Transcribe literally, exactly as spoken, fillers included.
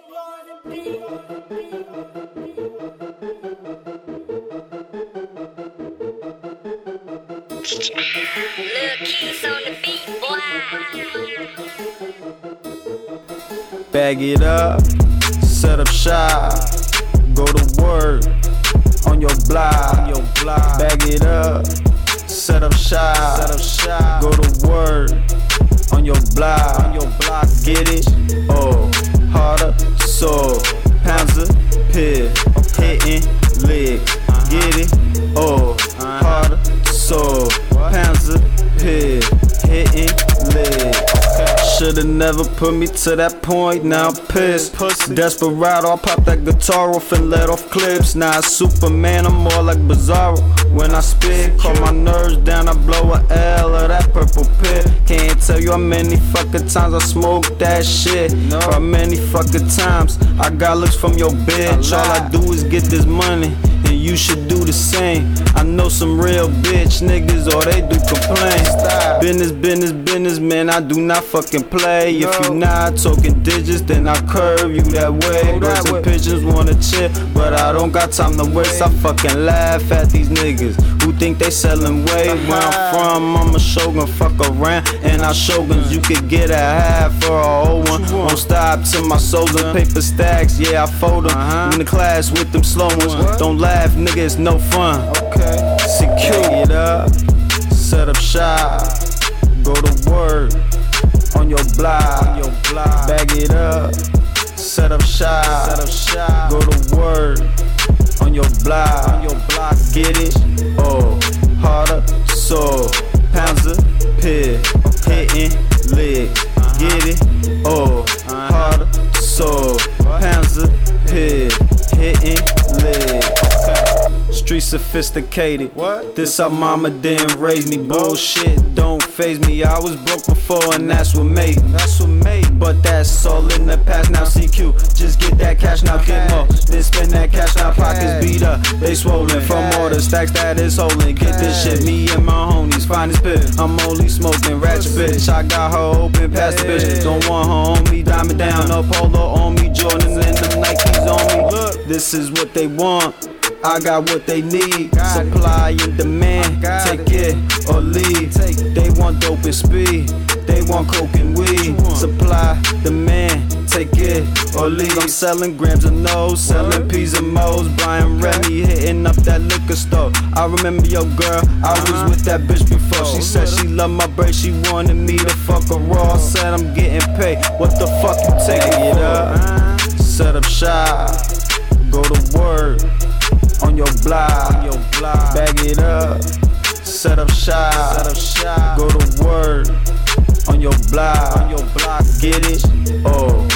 Keys on the beat, boy. Bag it up, set up shop, go to work on your block. Your block. Bag it up, set up shop, set up shop, go to work on your block. On your block. Get it? Oh, harder, so pounds of pill, hitting licks. Get it? Oh, harder, so pounds of pill, hitting licks. Shoulda never put me to that point, now I'm pissed. Desperado, I pop that guitar off and let off clips. Now it's Superman, I'm more like Bizarro. When I spit, calm my nerves down, I blow a L of that purple pill. Can't tell you how many fucking times I smoked that shit. How many fucking times I got looks from your bitch. All I do is get this money, and you should do the same. I know some real bitch niggas, all they do complain. Business, business, business, man, I do not fucking play. If you not talking digits, then I curve you that way. Birds and pigeons wanna chill, but I don't got time to waste. I fucking laugh at these niggas who think they sellin' weight. Where I'm from, I'm a shogun, fuck around, and I shoguns. You could get a half for a whole one. Won't stop till my soul's in paper stacks. Yeah, I fold them in the class with them slow ones. Don't laugh, nigga, it's no fun. Okay, secure it up, set up shop, go to work on your block. Bag it up, set up shop, go to work on your block. Get it? Oh, harder, so pounds of pill, hitting licks. Get it? Oh, harder, so pounds of pill, hitting licks. Street sophisticated. What? This how mama didn't raise me. Bullshit don't faze me. I was broke before, and that's what made me. That's what made me. But that's all in the past. Now C Q, just get that cash now, get more. Then spend that cash now. Pockets beat up, they swollen from all the stacks that is holding. Get this shit, me and my homies find this pit. I'm only smoking ratchet bitch. I got her open past the bitch. Don't want her on me, diamond down, a polo on me, Jordans and them Nikes on me. Look, this is what they want. I got what they need, supply and demand, take it or leave. They want dope and speed, they want coke and weed, supply, demand, take it or leave. I'm selling grams of nose, selling P's and Mo's, Brian Remy hitting up that liquor store. I remember your girl, I was with that bitch before. She said she loved my braid, she wanted me to fuck her raw. Said I'm getting paid, what the fuck you taking it up? Set up shop, go to work on your block, bag it up, set up shop, go to work on your block, get it? Oh.